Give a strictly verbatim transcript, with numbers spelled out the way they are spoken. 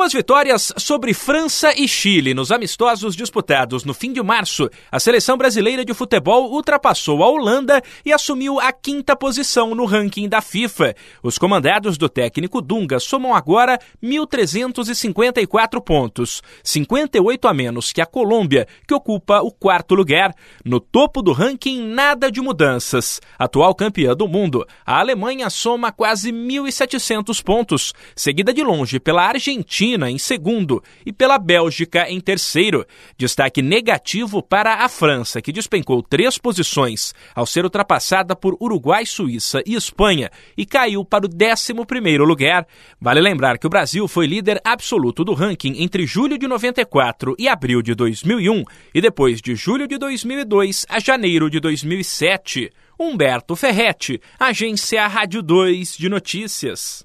duas vitórias sobre França e Chile nos amistosos disputados no fim de março, a seleção brasileira de futebol ultrapassou a Holanda e assumiu a quinta posição no ranking da FIFA. Os comandados do técnico Dunga somam agora mil trezentos e cinquenta e quatro pontos, cinquenta e oito a menos que a Colômbia, que ocupa o quarto lugar. No topo do ranking, nada de mudanças. Atual campeã do mundo, a Alemanha soma quase mil e setecentos pontos, seguida de longe pela Argentina em segundo e pela Bélgica em terceiro. Destaque negativo para a França, que despencou três posições ao ser ultrapassada por Uruguai, Suíça e Espanha e caiu para o décimo primeiro lugar. Vale lembrar que o Brasil foi líder absoluto do ranking entre julho de noventa e quatro e abril de dois mil e um e depois de julho de dois mil e dois a janeiro de dois mil e sete. Humberto Ferretti, Agência Rádio dois de Notícias.